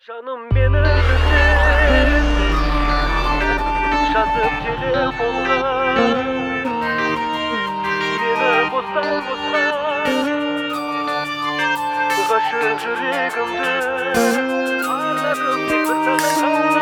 Canım beni üzün, жазып телефонға, seni bostan ғашық жүрегімді арнадым тек бір саған.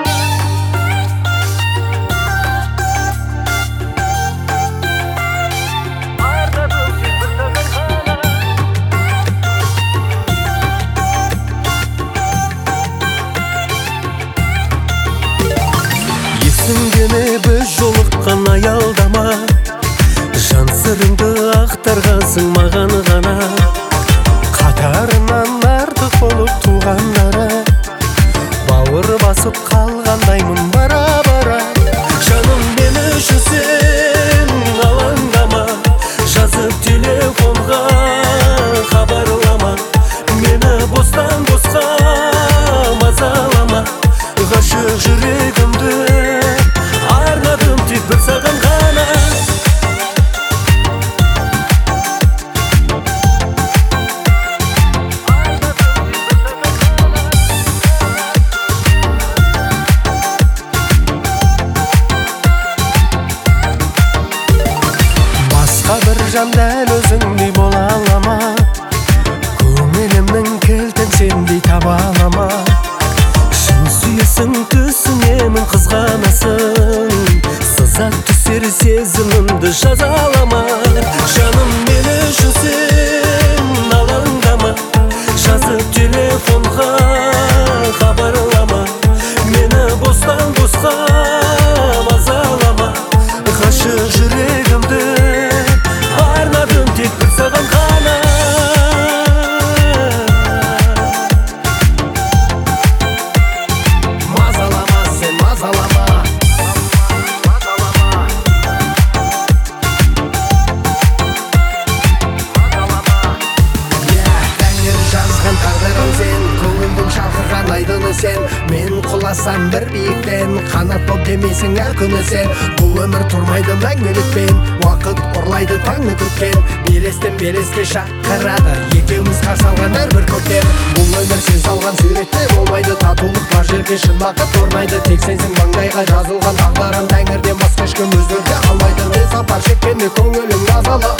Есіңдеме біз жолыққан аялдама, жан сырыңды ақтарғансың маған ғана. Қатарынан артық болып туғандары, бауыр басып қалғандаймын бара-бара. Жаным мені үшін сен алаңдама, жазып телефонға хабарлама. Мені бостан босқа мазалама, ғашық жүрегімді арнадым тек бір саған ғана. Басқа бір жан дәл өзіңдей бола алама, көңілімнің кілтін сендей таба алама. Шын сүйесің түсінемін қызғанасың, сызат түсер сезімімді жаза алама. Жаным мені үшін сен алаңдама, жазып телефонға хабарлама. Мені бостан босқа мазалама, ғашық жүрегімді арнадым тек бір саған ғана. Мазалама сен, мазалама, тәңір жазған тағдырым сен, көңілдің шалқыған айдыны сен. Мен құласам бір биіктен, қанат боп демейсің әр күні сен. Бұл өмір тұрмайды мәңгілікпен, уақыт ұрлайды таңны күткен. Белестен белеске шақырады, екеуміз қарсы алған әрбір көктем. Бұл өмір сен салған суретте болмайды, татулық бар жерге шын бақыт орнайды. Тек сенсің маңдайға жазылған